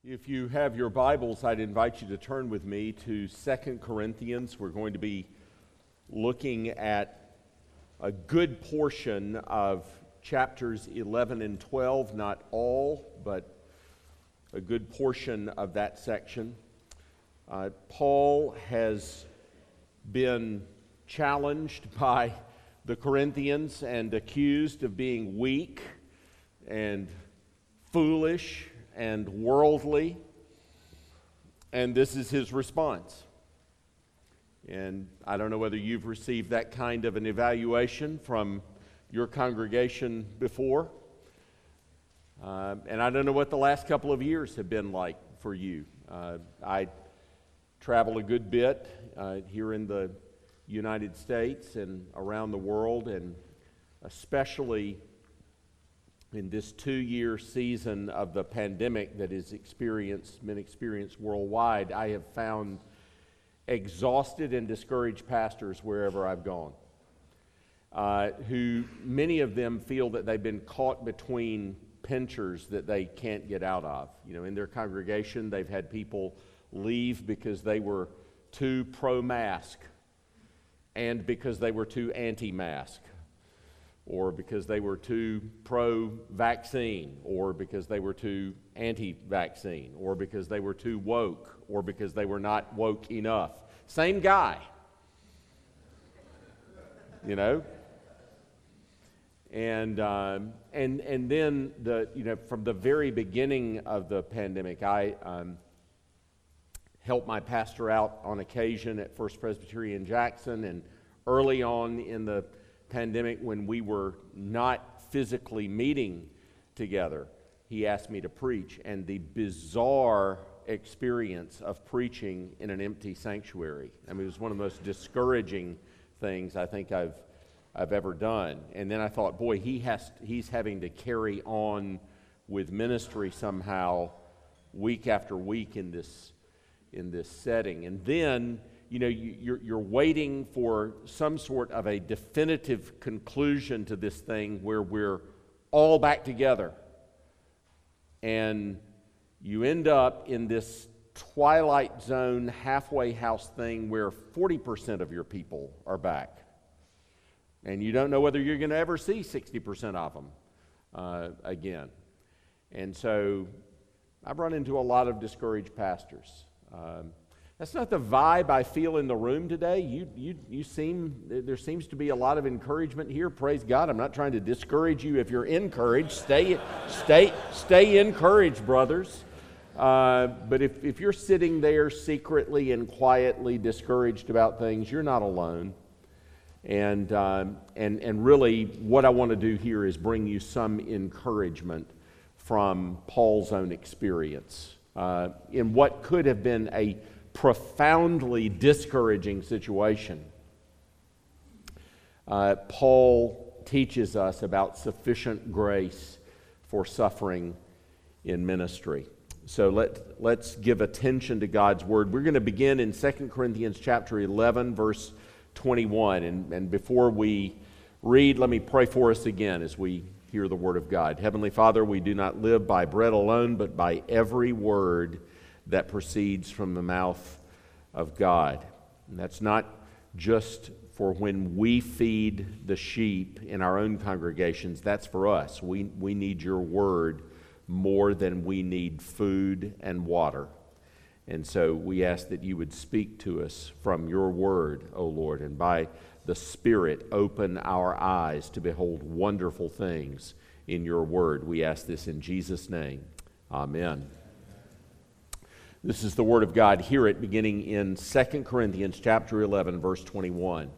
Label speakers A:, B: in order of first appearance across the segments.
A: If you have your Bibles, I'd invite you to turn with me to 2 Corinthians. We're going to be looking at a good portion of chapters 11 and 12, not all, but a good portion of that section. Paul has been challenged by the Corinthians and accused of being weak and foolish and worldly, and this is his response. And I don't know whether you've received that kind of an evaluation from your congregation before, and I don't know what the last couple of years have been like for you. I travel a good bit here in the United States and around the world, and especially in this 2-year season of the pandemic that is been experienced worldwide, I have found exhausted and discouraged pastors wherever I've gone, who many of them feel that they've been caught between pinchers that they can't get out of. You know, in their congregation, they've had people leave because they were too pro-mask and because they were too anti-mask, or because they were too pro-vaccine, or because they were too anti-vaccine, or because they were too woke, or because they were not woke enough. Same guy, you know. And then from the very beginning of the pandemic, I helped my pastor out on occasion at First Presbyterian Jackson, and early on in the pandemic, when we were not physically meeting together, he asked me to preach, and the bizarre experience of preaching in an empty sanctuary. I mean, it was one of the most discouraging things I think I've ever done. And then I thought, boy, he's having to carry on with ministry somehow week after week in this setting. And then you're waiting for some sort of a definitive conclusion to this thing where we're all back together. And you end up in this twilight zone halfway house thing where 40% of your people are back. And you don't know whether you're going to ever see 60% of them again. And so I've run into a lot of discouraged pastors. That's not the vibe I feel in the room today. There seems to be a lot of encouragement here. Praise God. I'm not trying to discourage you. If you're encouraged, stay encouraged, brothers. But if you're sitting there secretly and quietly discouraged about things, you're not alone. And really, what I want to do here is bring you some encouragement from Paul's own experience in what could have been a profoundly discouraging situation. Paul teaches us about sufficient grace for suffering in ministry. So let's give attention to God's Word. We're going to begin in 2 Corinthians chapter 11, verse 21. And before we read, let me pray for us again as we hear the Word of God. Heavenly Father, we do not live by bread alone, but by every word that proceeds from the mouth of God. And that's not just for when we feed the sheep in our own congregations. That's for us. We need your word more than we need food and water. And so we ask that you would speak to us from your word, O Lord, and by the Spirit open our eyes to behold wonderful things in your word. We ask this in Jesus' name. Amen. This is the word of God. Hear it beginning in 2 Corinthians chapter 11, verse 21.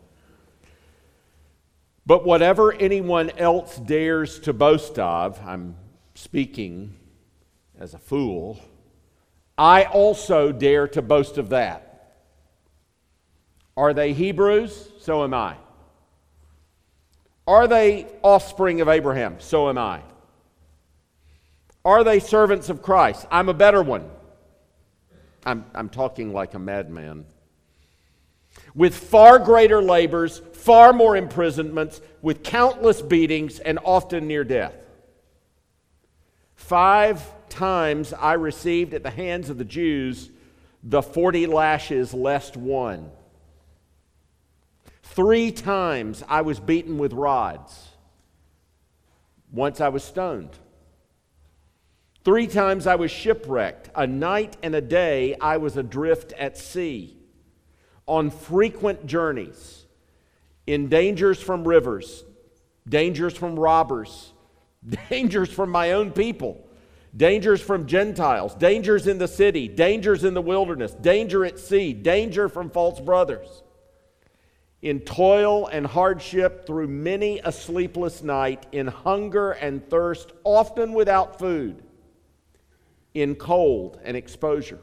A: But whatever anyone else dares to boast of, I'm speaking as a fool, I also dare to boast of that. Are they Hebrews? So am I. Are they offspring of Abraham? So am I. Are they servants of Christ? I'm a better one. I'm talking like a madman. With far greater labors, far more imprisonments, with countless beatings, and often near death. 5 times I received at the hands of the Jews the 40 lashes less one. 3 times I was beaten with rods. Once I was stoned. 3 times I was shipwrecked. A night and a day I was adrift at sea, on frequent journeys, in dangers from rivers, dangers from robbers, dangers from my own people, dangers from Gentiles, dangers in the city, dangers in the wilderness, danger at sea, danger from false brothers. In toil and hardship through many a sleepless night, in hunger and thirst, often without food, in cold and exposure.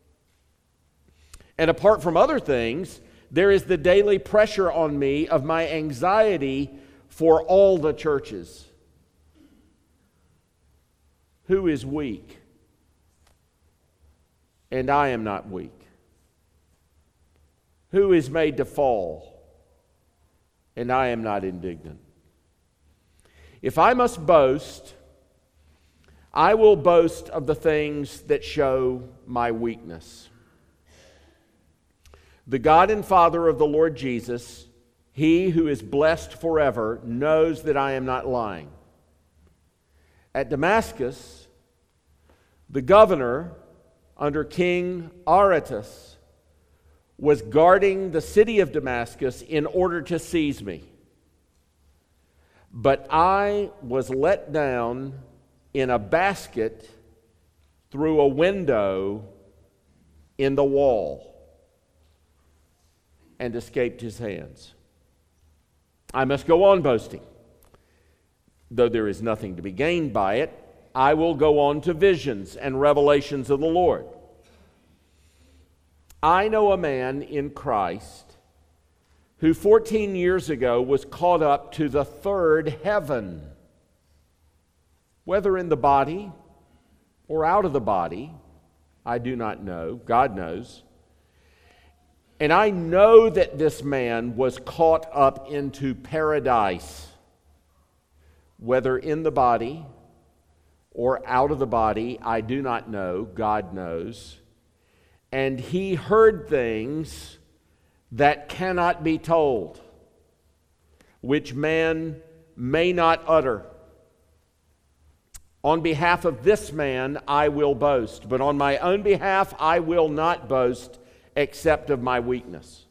A: And apart from other things, there is the daily pressure on me of my anxiety for all the churches. Who is weak? And I am not weak. Who is made to fall? And I am not indignant. If I must boast, I will boast of the things that show my weakness. The God and Father of the Lord Jesus, He who is blessed forever, knows that I am not lying. At Damascus, the governor under King Aretas was guarding the city of Damascus in order to seize me. But I was let down in a basket through a window in the wall and escaped his hands. I must go on boasting. Though there is nothing to be gained by it, I will go on to visions and revelations of the Lord. I know a man in Christ who 14 years ago was caught up to the third heaven. Whether in the body or out of the body, I do not know. God knows. And I know that this man was caught up into paradise. Whether in the body or out of the body, I do not know. God knows. And he heard things that cannot be told, which man may not utter. On behalf of this man, I will boast, but on my own behalf, I will not boast except of my weakness.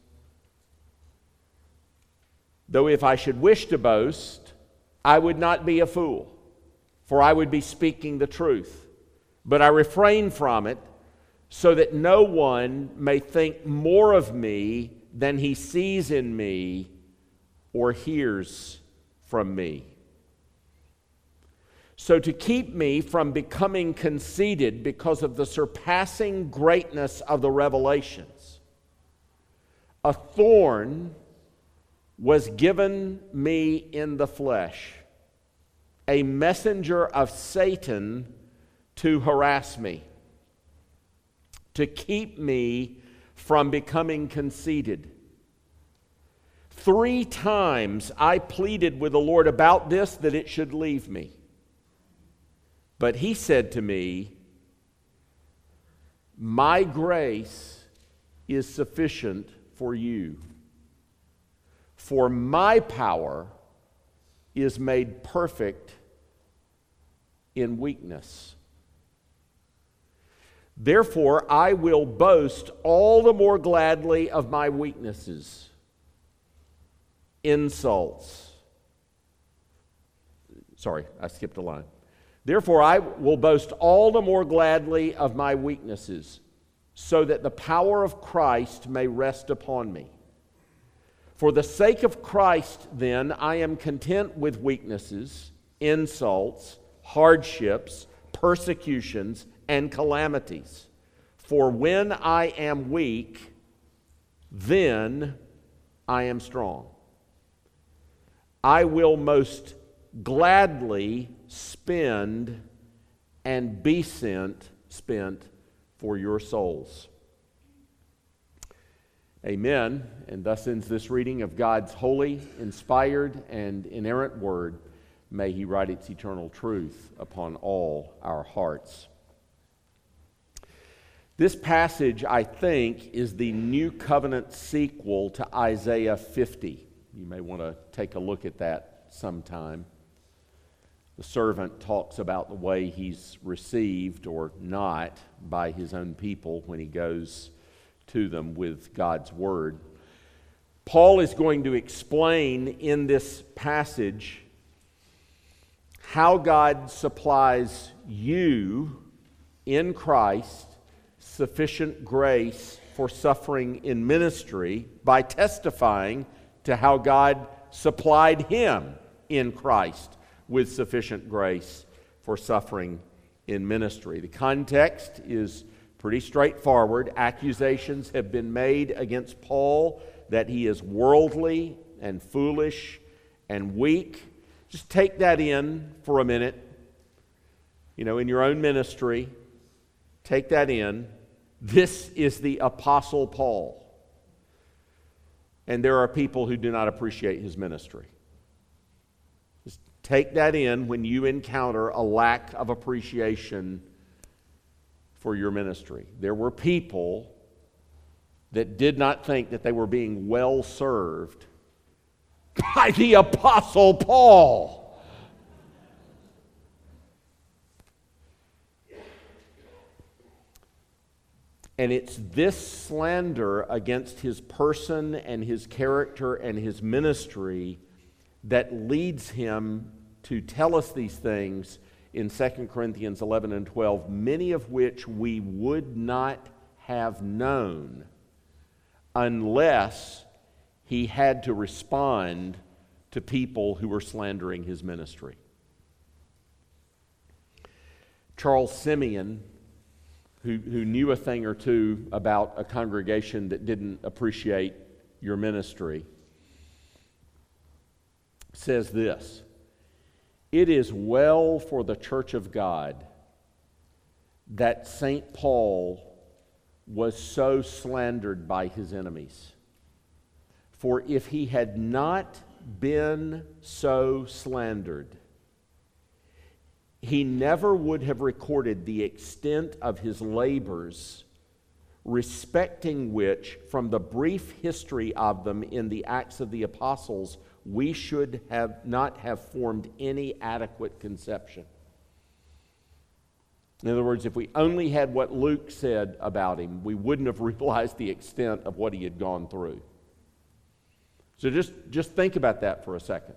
A: Though if I should wish to boast, I would not be a fool, for I would be speaking the truth. But I refrain from it, so that no one may think more of me than he sees in me or hears from me. So to keep me from becoming conceited because of the surpassing greatness of the revelations, a thorn was given me in the flesh, a messenger of Satan to harass me, to keep me from becoming conceited. 3 times I pleaded with the Lord about this, that it should leave me. But he said to me, my grace is sufficient for you, for my power is made perfect in weakness. Therefore, I will boast all the more gladly of my weaknesses, insults. Sorry, I skipped a line. Therefore, I will boast all the more gladly of my weaknesses, so that the power of Christ may rest upon me. For the sake of Christ, then, I am content with weaknesses, insults, hardships, persecutions, and calamities. For when I am weak, then I am strong. I will most gladly spend and be spent for your souls. Amen. And thus ends this reading of God's holy, inspired, and inerrant word. May He write its eternal truth upon all our hearts. This passage, I think, is the New Covenant sequel to Isaiah 50. You may want to take a look at that sometime. The servant talks about the way he's received or not by his own people when he goes to them with God's word. Paul is going to explain in this passage how God supplies you in Christ sufficient grace for suffering in ministry by testifying to how God supplied him in Christ with sufficient grace for suffering in ministry. The context is pretty straightforward. Accusations have been made against Paul that he is worldly and foolish and weak. Just take that in for a minute. In your own ministry, take that in. This is the Apostle Paul. And there are people who do not appreciate his ministry. Just take that in when you encounter a lack of appreciation for your ministry. There were people that did not think that they were being well served by the Apostle Paul. And it's this slander against his person and his character and his ministry that leads him to tell us these things in 2 Corinthians 11 and 12, many of which we would not have known unless he had to respond to people who were slandering his ministry. Charles Simeon, who knew a thing or two about a congregation that didn't appreciate your ministry, says this: "It is well for the church of God that St. Paul was so slandered by his enemies. For if he had not been so slandered, he never would have recorded the extent of his labors, respecting which, from the brief history of them in the Acts of the Apostles, we should not have formed any adequate conception." In other words, if we only had what Luke said about him, we wouldn't have realized the extent of what he had gone through. So just think about that for a second.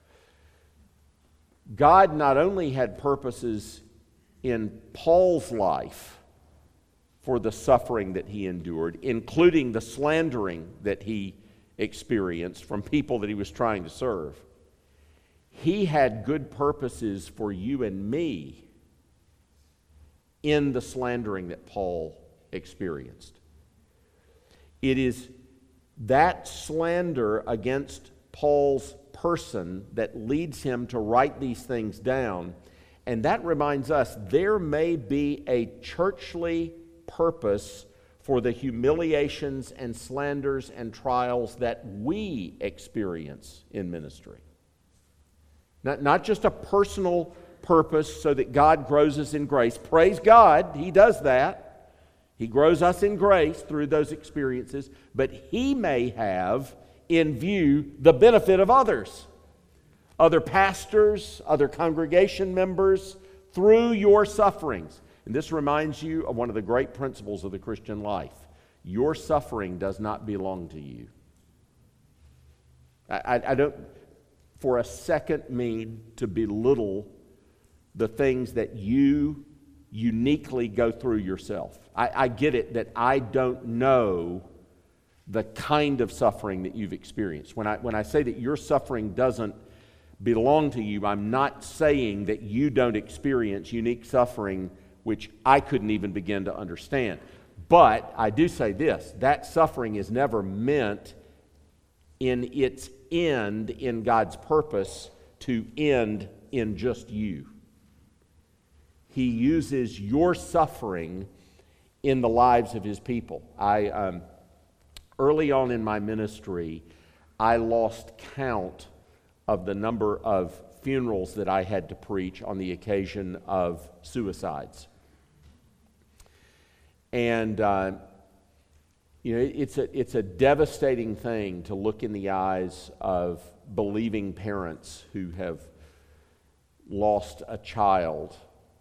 A: God not only had purposes in Paul's life for the suffering that he endured, including the slandering that he experienced from people that he was trying to serve, he had good purposes for you and me in the slandering that Paul experienced. It is that slander against Paul's person that leads him to write these things down. And that reminds us there may be a churchly purpose for the humiliations and slanders and trials that we experience in ministry. Not just a personal purpose so that God grows us in grace. Praise God, He does that. He grows us in grace through those experiences, but He may have in view the benefit of others. Other pastors, other congregation members, through your sufferings. And this reminds you of one of the great principles of the Christian life. Your suffering does not belong to you. I don't for a second mean to belittle the things that you uniquely go through yourself. I get it that I don't know the kind of suffering that you've experienced. When I say that your suffering doesn't belong to you, I'm not saying that you don't experience unique suffering which I couldn't even begin to understand. But I do say this, that suffering is never meant in its end in God's purpose to end in just you. He uses your suffering in the lives of His people. Early on in my ministry, I lost count of the number of funerals that I had to preach on the occasion of suicides. And it's a devastating thing to look in the eyes of believing parents who have lost a child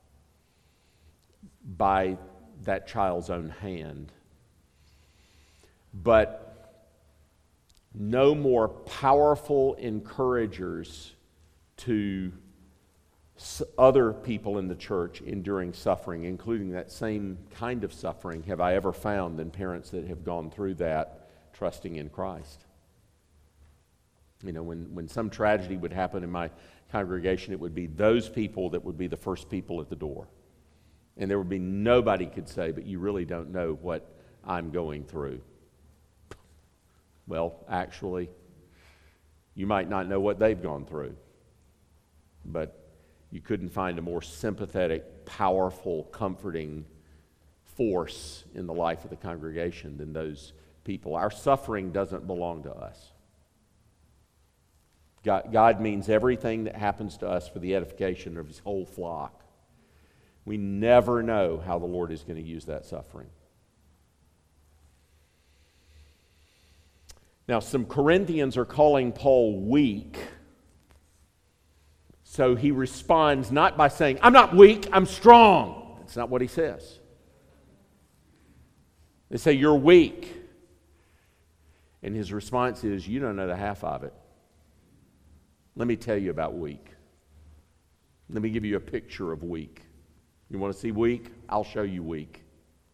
A: by that child's own hand. But no more powerful encouragers to other people in the church enduring suffering, including that same kind of suffering, have I ever found than parents that have gone through that trusting in Christ. When some tragedy would happen in my congregation, it would be those people that would be the first people at the door. And there would be nobody could say, but you really don't know what I'm going through. Well, actually, you might not know what they've gone through, but you couldn't find a more sympathetic, powerful, comforting force in the life of the congregation than those people. Our suffering doesn't belong to us. God means everything that happens to us for the edification of His whole flock. We never know how the Lord is going to use that suffering. Now, some Corinthians are calling Paul weak. So he responds not by saying, I'm not weak, I'm strong. That's not what he says. They say, you're weak. And his response is, you don't know the half of it. Let me tell you about weak. Let me give you a picture of weak. You want to see weak? I'll show you weak.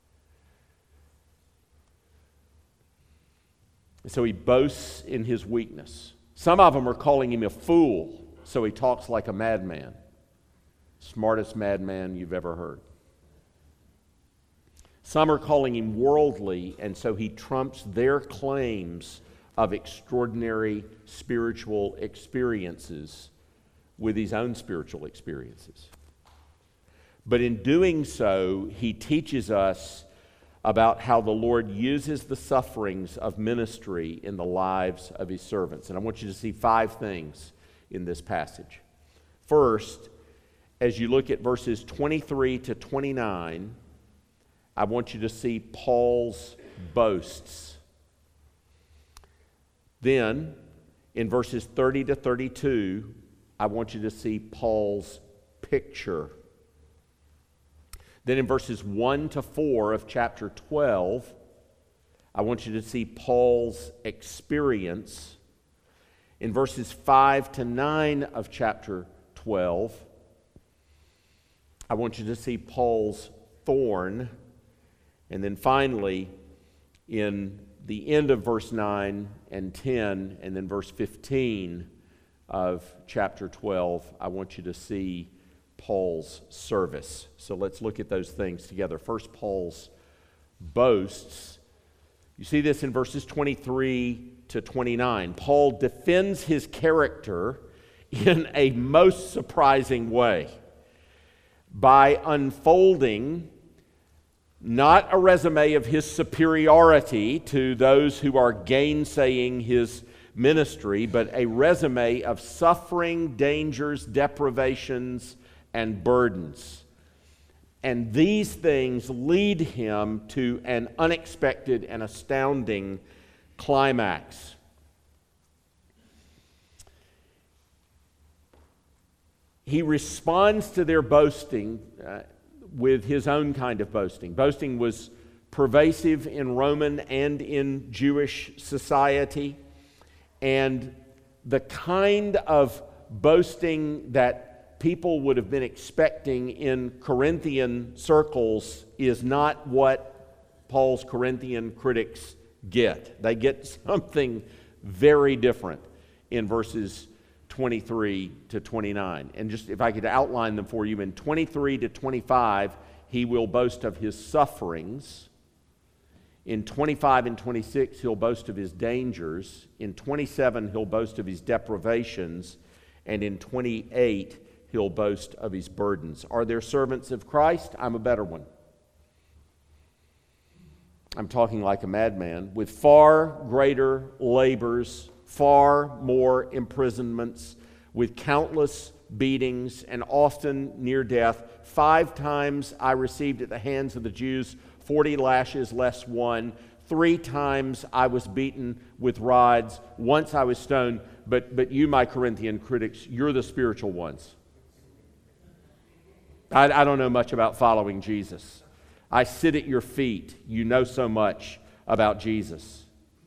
A: And so he boasts in his weakness. Some of them are calling him a fool. So he talks like a madman. Smartest madman you've ever heard. Some are calling him worldly, and so he trumps their claims of extraordinary spiritual experiences with his own spiritual experiences. But in doing so, he teaches us about how the Lord uses the sufferings of ministry in the lives of His servants. And I want you to see 5 things in this passage. First, as you look at verses 23 to 29, I want you to see Paul's boasts. Then, in verses 30 to 32, I want you to see Paul's picture. Then in verses 1 to 4 of chapter 12, I want you to see Paul's experience. In verses 5 to 9 of chapter 12, I want you to see Paul's thorn. And then finally, in the end of verse 9 and 10, and then verse 15 of chapter 12, I want you to see Paul's service. So let's look at those things together. First, Paul's boasts. You see this in verses 23 to 29. Paul defends his character in a most surprising way by unfolding not a resume of his superiority to those who are gainsaying his ministry, but a resume of suffering, dangers, deprivations, and burdens. And these things lead him to an unexpected and astounding climax. He responds to their boasting with his own kind of boasting. Boasting was pervasive in Roman and in Jewish society, and the kind of boasting that people would have been expecting in Corinthian circles is not what Paul's Corinthian critics get. They get something very different in verses 23 to 29. And just if I could outline them for you, in 23 to 25, he will boast of his sufferings. In 25 and 26, he'll boast of his dangers. In 27, he'll boast of his deprivations. And in 28, he'll boast of his burdens. Are there servants of Christ? I'm a better one. I'm talking like a madman, with far greater labors, far more imprisonments, with countless beatings, and often near death. 5 times I received at the hands of the Jews 40 lashes less one. 3 times I was beaten with rods. Once I was stoned. But you, my Corinthian critics, you're the spiritual ones. I don't know much about following Jesus. I sit at your feet. You know so much about Jesus.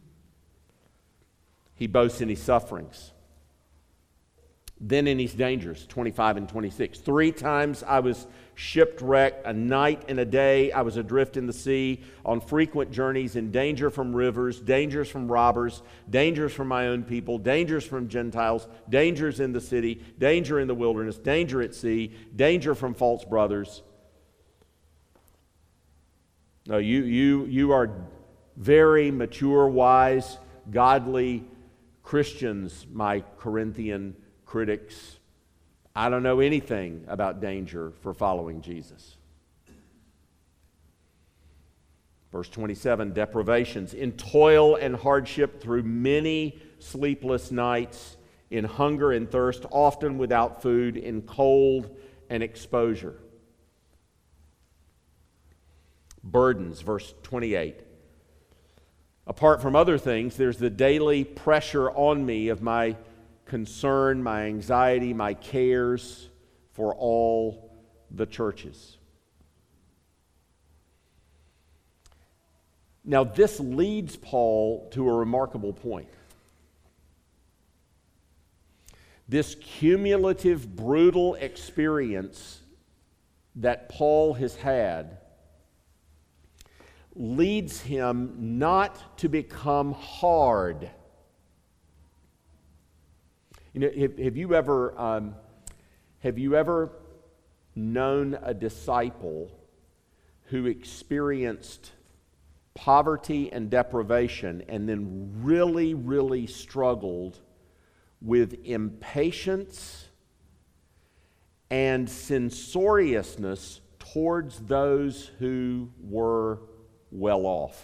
A: He boasts in his sufferings. Then in his dangers, 25 and 26. 3 times I was shipwrecked, a night and a day I was adrift in the sea, on frequent journeys, in danger from rivers, dangers from robbers, dangers from my own people, dangers from Gentiles, dangers in the city, danger in the wilderness, danger at sea, danger from false brothers. No, you are very mature, wise, godly Christians, my Corinthian critics. I don't know anything about danger for following Jesus. Verse 27, deprivations, in toil and hardship through many sleepless nights, in hunger and thirst, often without food, in cold and exposure. Burdens, verse 28. Apart from other things, there's the daily pressure on me of my concern, my anxiety, my cares for all the churches. Now, this leads Paul to a remarkable point. This cumulative, brutal experience that Paul has had leads him not to become hard. You know, have you ever known a disciple who experienced poverty and deprivation and then really, really struggled with impatience and censoriousness towards those who were well off?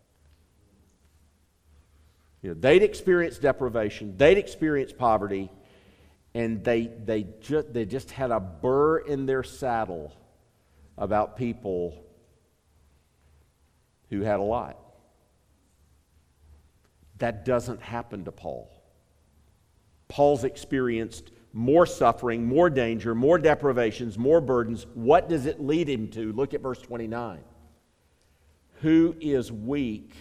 A: You know, they'd experienced deprivation, they'd experienced poverty, and they just had a burr in their saddle about people who had a lot. That doesn't happen to Paul. Paul's experienced more suffering, more danger, more deprivations, more burdens. What does it lead him to? Look at verse 29. Who is weak,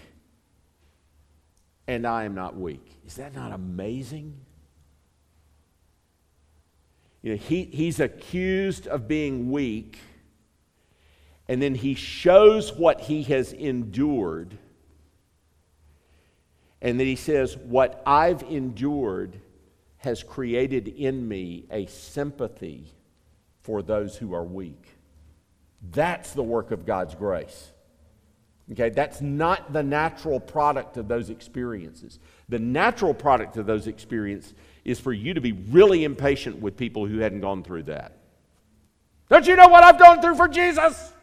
A: and I am not weak. Is that not amazing? You know, he's accused of being weak, and then he shows what he has endured, and then he says, what I've endured has created in me a sympathy for those who are weak. That's the work of God's grace. Okay, that's not the natural product of those experiences. The natural product of those experiences is for you to be really impatient with people who hadn't gone through that. Don't you know what I've gone through for Jesus?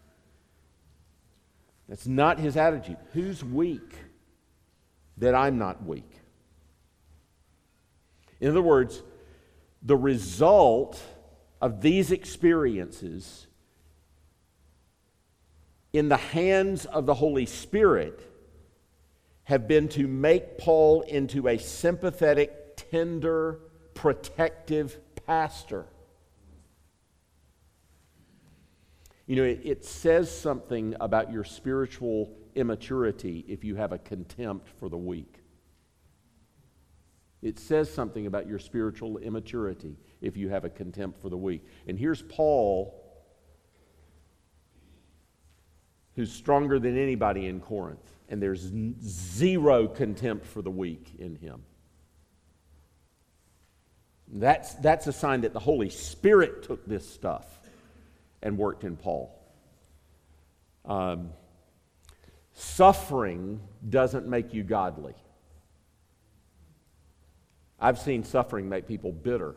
A: That's not his attitude. Who's weak that I'm not weak? In other words, the result of these experiences in the hands of the Holy Spirit have been to make Paul into a sympathetic, tender, protective pastor. You know, it says something about your spiritual immaturity if you have a contempt for the weak. It says something about your spiritual immaturity if you have a contempt for the weak. And here's Paul, who's stronger than anybody in Corinth, and there's zero contempt for the weak in him. That's a sign that the Holy Spirit took this stuff and worked in Paul. Suffering doesn't make you godly. I've seen suffering make people bitter.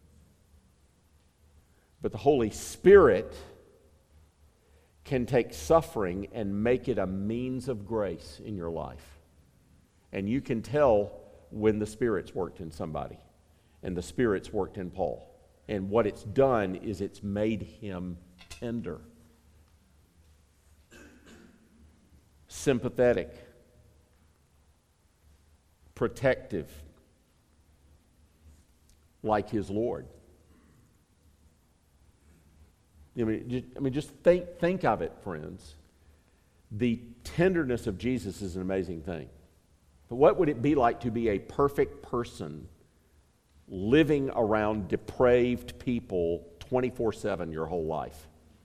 A: But the Holy Spirit can take suffering and make it a means of grace in your life. And you can tell when the Spirit's worked in somebody. And the Spirit's worked in Paul. And what it's done is it's made him tender. sympathetic, protective, like his Lord. Just think of it, friends. The tenderness of Jesus is an amazing thing. But what would it be like to be a perfect person living around depraved people 24/7 your whole life?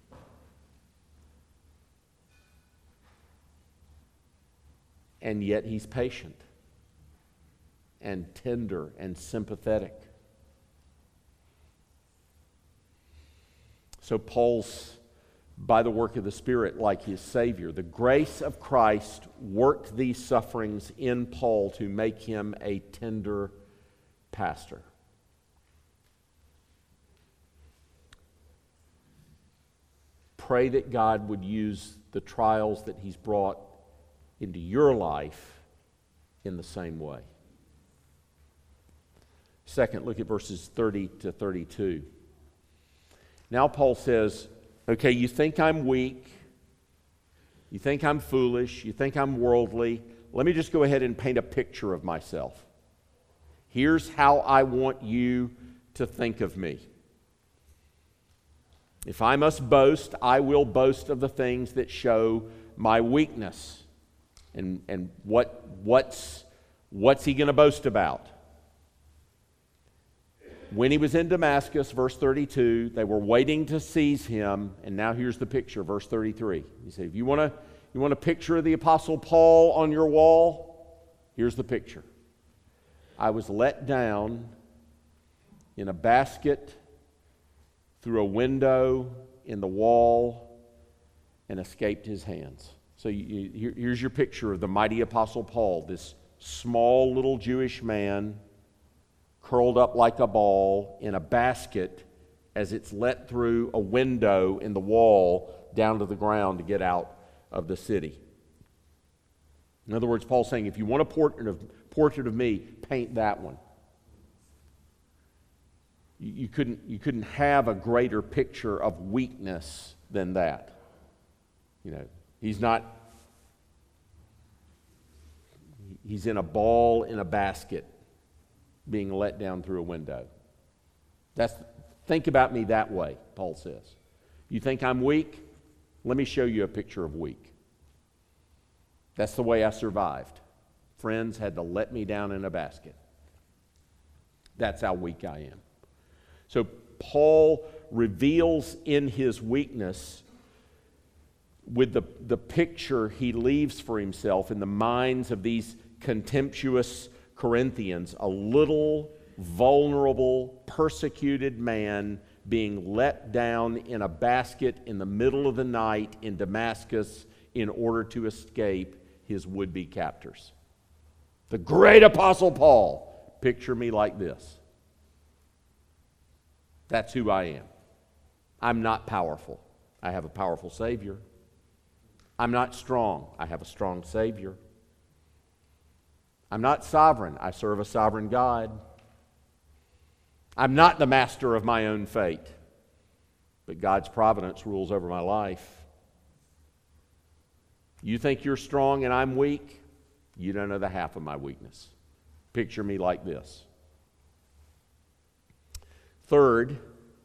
A: And yet he's patient and tender and sympathetic. So Paul's, by the work of the Spirit, like his Savior, the grace of Christ worked these sufferings in Paul to make him a tender pastor. Pray that God would use the trials that he's brought into your life in the same way. Second, look at verses 30 to 32. Now Paul says, okay, you think I'm weak, you think I'm foolish, you think I'm worldly. Let me just go ahead and paint a picture of myself. Here's how I want you to think of me. If I must boast, I will boast of the things that show my weakness. And what's he going to boast about? When he was in Damascus, verse 32, they were waiting to seize him, and now here's the picture, verse 33. You say, if you want a picture of the Apostle Paul on your wall, here's the picture. I was let down in a basket through a window in the wall and escaped his hands. So here's your picture of the mighty Apostle Paul, this small little Jewish man curled up like a ball in a basket as it's let through a window in the wall down to the ground to get out of the city. In other words, Paul's saying, if you want a portrait of me, paint that one. You couldn't have a greater picture of weakness than that. He's in a ball in a basket being let down through a window. Think about me that way, Paul says. You think I'm weak? Let me show you a picture of weak. That's the way I survived. Friends had to let me down in a basket. That's how weak I am. So Paul reveals in his weakness, with the picture he leaves for himself in the minds of these contemptuous Corinthians, a little, vulnerable, persecuted man being let down in a basket in the middle of the night in Damascus in order to escape his would-be captors. The great Apostle Paul, picture me like this. That's who I am. I'm not powerful. I have a powerful Savior. I'm not strong. I have a strong Savior. I'm not sovereign. I serve a sovereign God. I'm not the master of my own fate, but God's providence rules over my life. You think you're strong and I'm weak? You don't know the half of my weakness. Picture me like this. Third,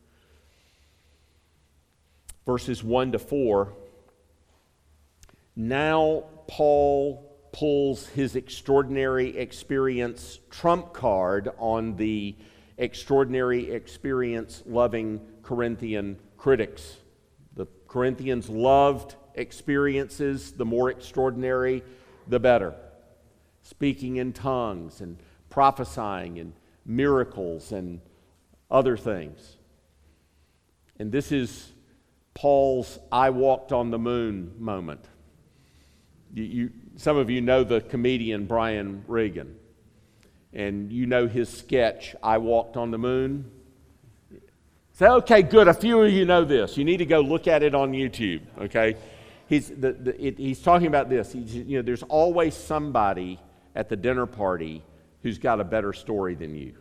A: verses 1 to 4, now Paul pulls his extraordinary experience trump card on the extraordinary experience loving Corinthian critics. The Corinthians loved experiences, the more extraordinary, the better. Speaking in tongues and prophesying and miracles and other things. And this is Paul's I walked on the moon moment. Some of you know the comedian Brian Regan, and you know his sketch, I Walked on the Moon. Say, okay, good, a few of you know this. You need to go look at it on YouTube, okay? He's talking about this. There's always somebody at the dinner party who's got a better story than you.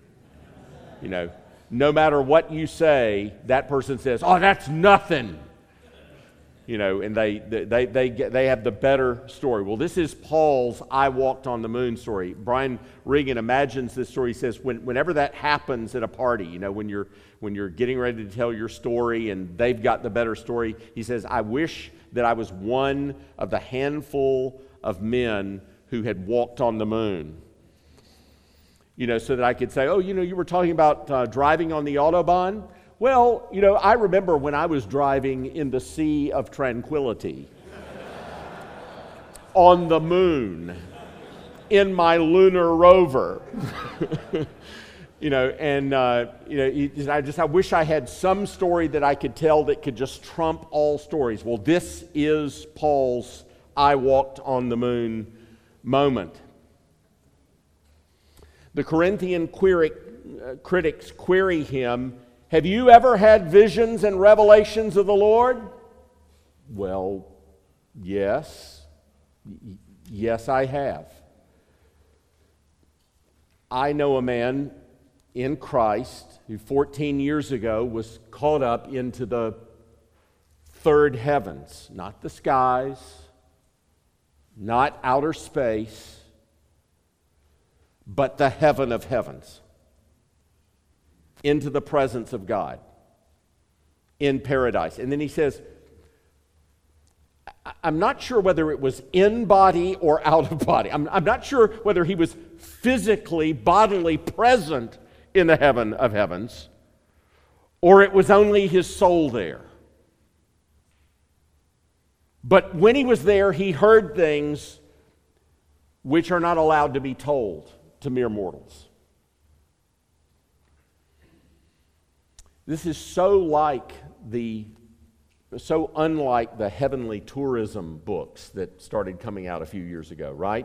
A: No matter what you say, that person says, oh, that's nothing. and they have the better story. Well, this is Paul's "I walked on the moon" story. Brian Regan imagines this story. He says, whenever that happens at a party, when you're getting ready to tell your story and they've got the better story, he says, I wish that I was one of the handful of men who had walked on the moon. So that I could say, you were talking about driving on the Autobahn. Well, I remember when I was driving in the Sea of Tranquility on the moon in my lunar rover. I wish I had some story that I could tell that could just trump all stories. Well, this is Paul's "I walked on the moon" moment. The Corinthian critics query him, have you ever had visions and revelations of the Lord? Well, yes. Yes, I have. I know a man in Christ who 14 years ago was caught up into the third heavens, not the skies, not outer space, but the heaven of heavens, into the presence of God in paradise. And then he says, I'm not sure whether it was in body or out of body. I'm not sure whether he was physically, bodily present in the heaven of heavens, or it was only his soul there. But when he was there, he heard things which are not allowed to be told to mere mortals. This is so unlike the heavenly tourism books that started coming out a few years ago, right?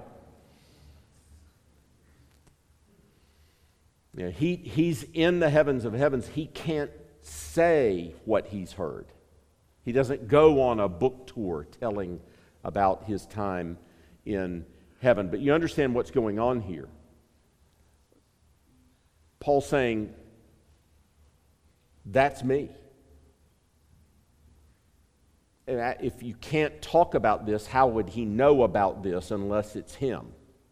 A: He's in the heavens of heavens. He can't say what he's heard. He doesn't go on a book tour telling about his time in heaven. But you understand what's going on here. Paul's saying, that's me. And if you can't talk about this, how would he know about this unless it's him?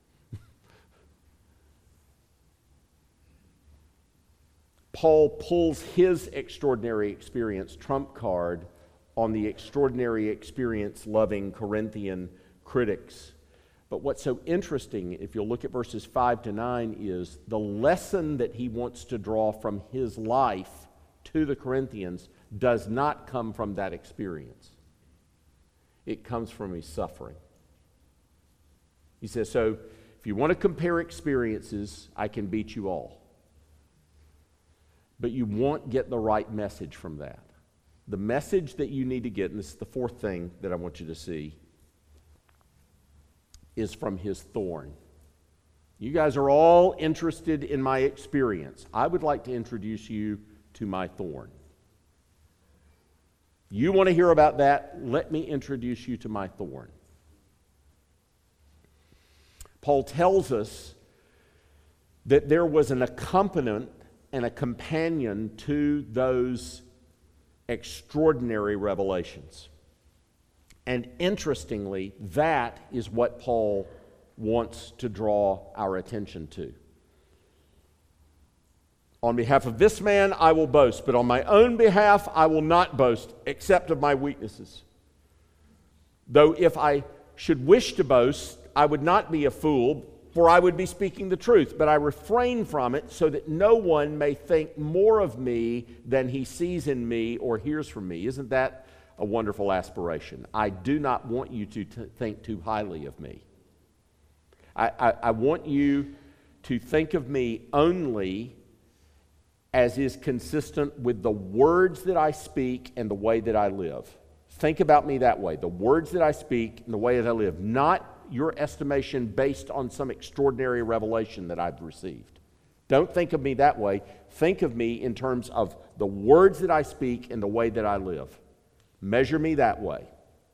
A: Paul pulls his extraordinary experience trump card on the extraordinary experience loving Corinthian critics. But what's so interesting, if you'll look at verses 5 to 9, is the lesson that he wants to draw from his life to the Corinthians does not come from that experience. It comes from his suffering. He says, so if you want to compare experiences, I can beat you all. But you won't get the right message from that. The message that you need to get, and this is the fourth thing that I want you to see, is from his thorn. You guys are all interested in my experience. I would like to introduce you to my thorn. You want to hear about that? Let me introduce you to my thorn. Paul tells us that there was an accompaniment and a companion to those extraordinary revelations. And interestingly, that is what Paul wants to draw our attention to. On behalf of this man, I will boast, but on my own behalf, I will not boast, except of my weaknesses. Though if I should wish to boast, I would not be a fool, for I would be speaking the truth, but I refrain from it so that no one may think more of me than he sees in me or hears from me. Isn't that a wonderful aspiration? I do not want you to think too highly of me. I want you to think of me only as is consistent with the words that I speak and the way that I live. Think about me that way. The words that I speak and the way that I live, not your estimation based on some extraordinary revelation that I've received. Don't think of me that way. Think of me in terms of the words that I speak and the way that I live. Measure me that way.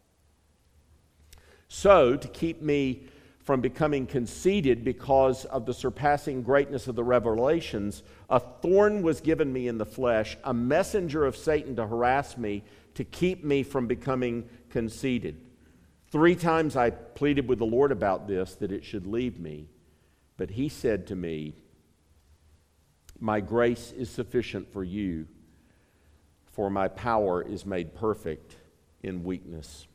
A: So, to keep me from becoming conceited because of the surpassing greatness of the revelations, a thorn was given me in the flesh, a messenger of Satan to harass me, to keep me from becoming conceited. 3 times I pleaded with the Lord about this, that it should leave me. But he said to me, my grace is sufficient for you, for my power is made perfect in weakness.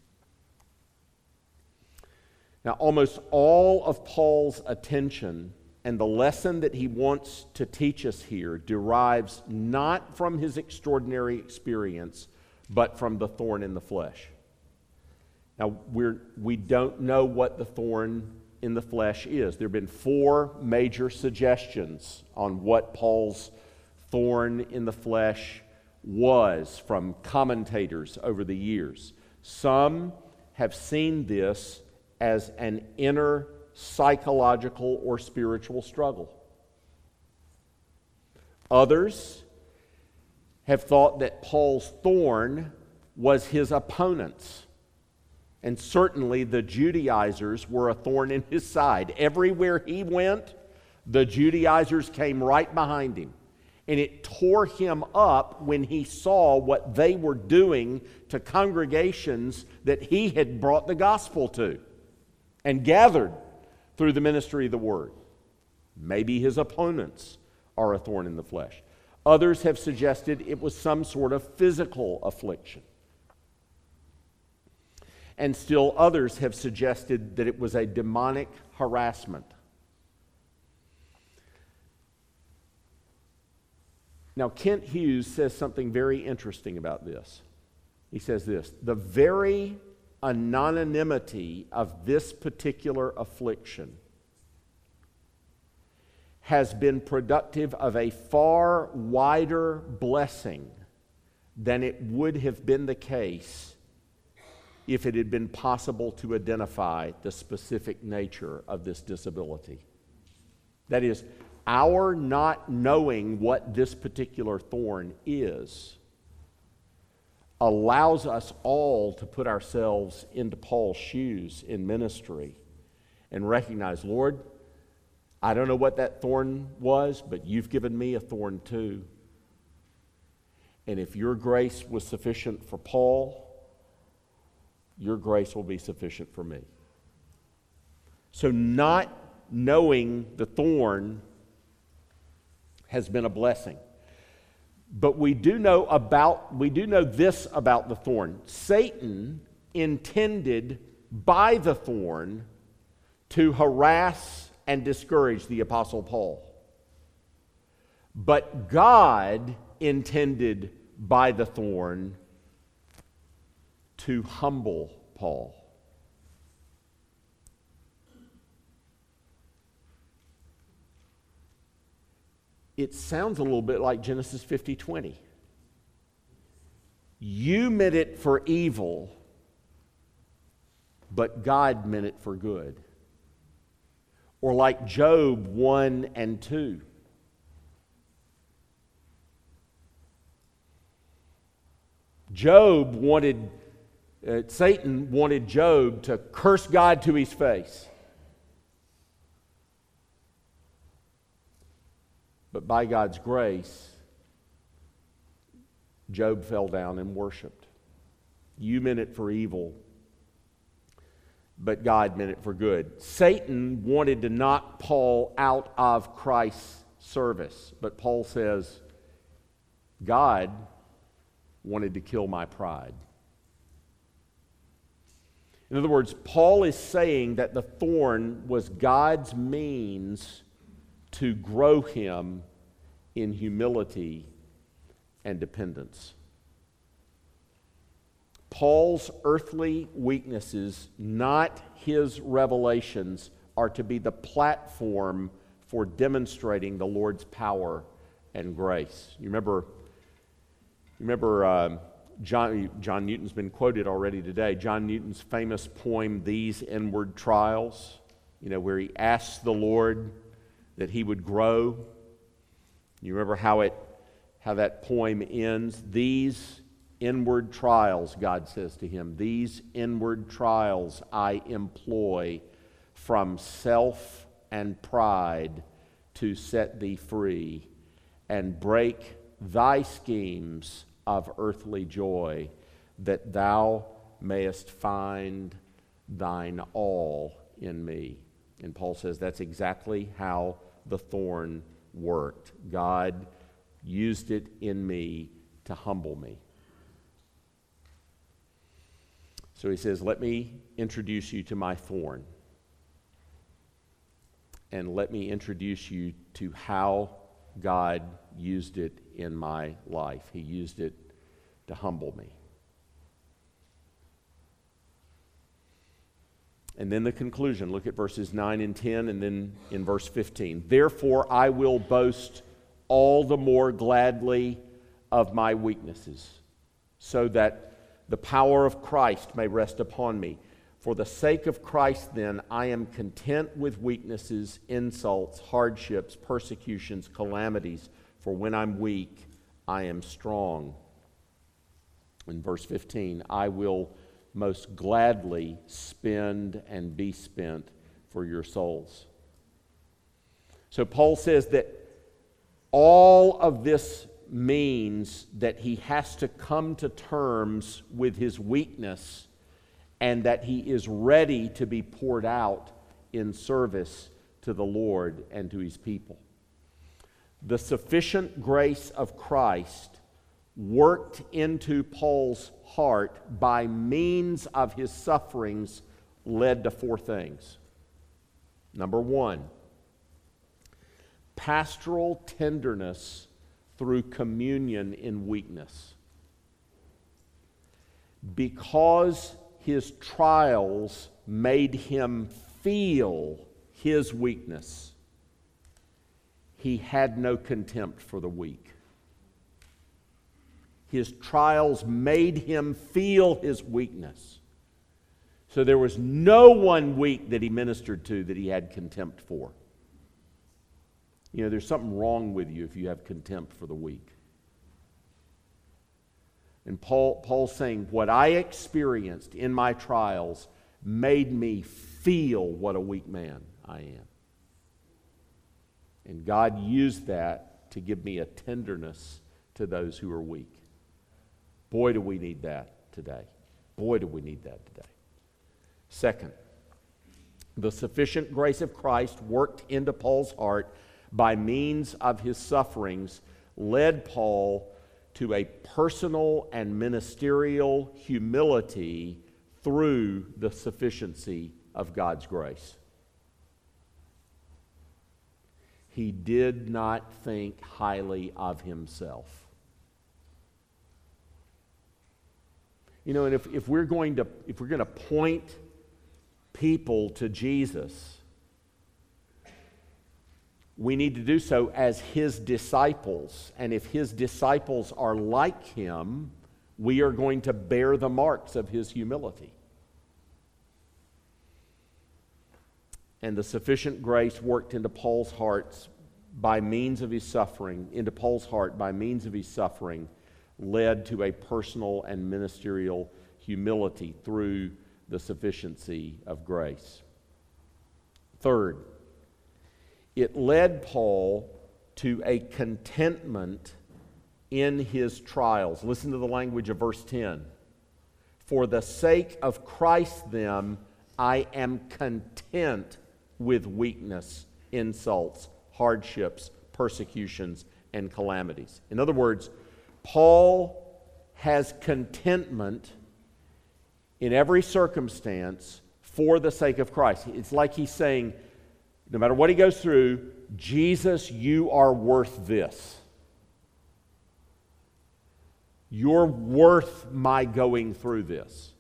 A: Now, almost all of Paul's attention and the lesson that he wants to teach us here derives not from his extraordinary experience, but from the thorn in the flesh. Now, we don't know what the thorn in the flesh is. There have been 4 major suggestions on what Paul's thorn in the flesh was from commentators over the years. Some have seen this as an inner psychological or spiritual struggle. Others have thought that Paul's thorn was his opponents. And certainly the Judaizers were a thorn in his side. Everywhere he went, the Judaizers came right behind him. And it tore him up when he saw what they were doing to congregations that he had brought the gospel to and gathered through the ministry of the word. Maybe his opponents are a thorn in the flesh. Others have suggested it was some sort of physical affliction. And still others have suggested that it was a demonic harassment. Now, Kent Hughes says something very interesting about this. He says this: the very anonymity of this particular affliction has been productive of a far wider blessing than it would have been the case if it had been possible to identify the specific nature of this disability. That is, our not knowing what this particular thorn is allows us all to put ourselves into Paul's shoes in ministry and recognize, Lord, I don't know what that thorn was, but you've given me a thorn too. And if your grace was sufficient for Paul, your grace will be sufficient for me. So not knowing the thorn has been a blessing. But we do know this about the thorn. Satan intended by the thorn to harass and discourage the Apostle Paul. But God intended by the thorn to humble Paul. It sounds a little bit like Genesis 50:20. You meant it for evil, but God meant it for good. Or like Job 1 and 2. Satan wanted Job to curse God to his face. But by God's grace, Job fell down and worshiped. You meant it for evil, but God meant it for good. Satan wanted to knock Paul out of Christ's service, but Paul says, God wanted to kill my pride. In other words, Paul is saying that the thorn was God's means to grow him in humility and dependence. Paul's earthly weaknesses, not his revelations, are to be the platform for demonstrating the Lord's power and grace. You remember John Newton's been quoted already today. John Newton's famous poem, These Inward Trials, where he asks the Lord that he would grow. You remember how that poem ends? These inward trials, God says to him, these inward trials I employ from self and pride to set thee free and break thy schemes of earthly joy, that thou mayest find thine all in me. And Paul says that's exactly how the thorn worked. God used it in me to humble me. So he says, let me introduce you to my thorn. And let me introduce you to how God used it in my life. He used it to humble me. And then the conclusion. Look at verses 9 and 10, and then in verse 15. Therefore I will boast all the more gladly of my weaknesses, so that the power of Christ may rest upon me. For the sake of Christ, then, I am content with weaknesses, insults, hardships, persecutions, calamities. For when I'm weak, I am strong. In verse 15, I will most gladly spend and be spent for your souls. So Paul says that all of this means that he has to come to terms with his weakness and that he is ready to be poured out in service to the Lord and to his people. The sufficient grace of Christ worked into Paul's heart by means of his sufferings led to four things. Number one, pastoral tenderness through communion in weakness. Because his trials made him feel his weakness, he had no contempt for the weak. His trials made him feel his weakness. So there was no one weak that he ministered to that he had contempt for. You know, there's something wrong with you if you have contempt for the weak. And Paul's saying, what I experienced in my trials made me feel what a weak man I am. And God used that to give me a tenderness to those who are weak. Boy, do we need that today. Boy, do we need that today. Second, the sufficient grace of Christ worked into Paul's heart by means of his sufferings led Paul to a personal and ministerial humility through the sufficiency of God's grace. He did not think highly of himself. You know, and if we're going to point people to Jesus, we need to do so as his disciples. And if his disciples are like him, we are going to bear the marks of his humility. And the sufficient grace worked into Paul's heart by means of his suffering, led to a personal and ministerial humility through the sufficiency of grace. Third, it led Paul to a contentment in his trials. Listen to the language of verse 10. For the sake of Christ, then, I am content with weakness, insults, hardships, persecutions, and calamities. In other words, Paul has contentment in every circumstance for the sake of Christ. It's like he's saying, no matter what he goes through, Jesus, you are worth this. You're worth my going through this.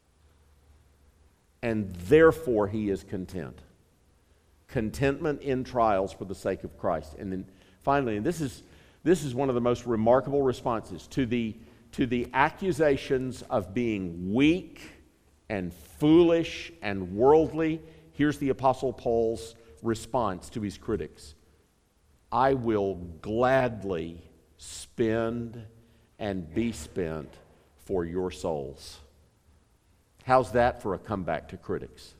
A: And therefore he is content. Contentment in trials for the sake of Christ. And then finally, and this is one of the most remarkable responses to the accusations of being weak and foolish and worldly. Here's the Apostle Paul's response to his critics. I will gladly spend and be spent for your souls. How's that for a comeback to critics?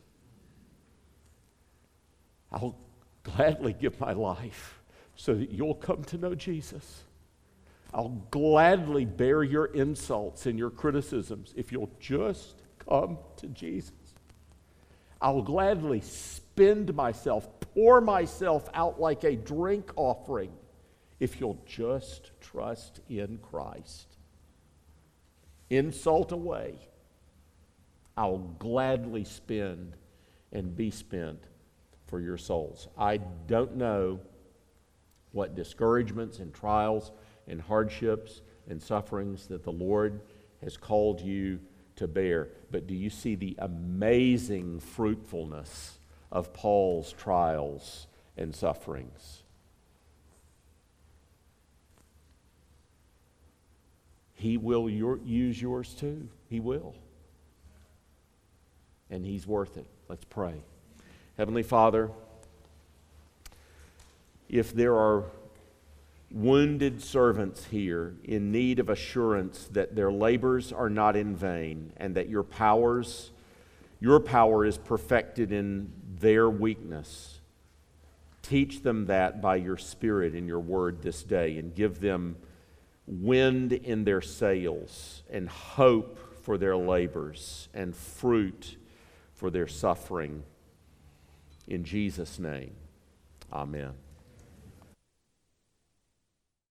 A: I'll gladly give my life so that you'll come to know Jesus. I'll gladly bear your insults and your criticisms if you'll just come to Jesus. I'll gladly spend myself, pour myself out like a drink offering if you'll just trust in Christ. Insult away. I'll gladly spend and be spent for your souls. I don't know what discouragements and trials and hardships and sufferings that the Lord has called you to bear, but do you see the amazing fruitfulness of Paul's trials and sufferings? He will use yours too. He will. And He's worth it. Let's pray. Heavenly Father, if there are wounded servants here in need of assurance that their labors are not in vain and that your power is perfected in their weakness, teach them that by your Spirit in your word this day, and give them wind in their sails and hope for their labors and fruit for their suffering. In Jesus' name, amen.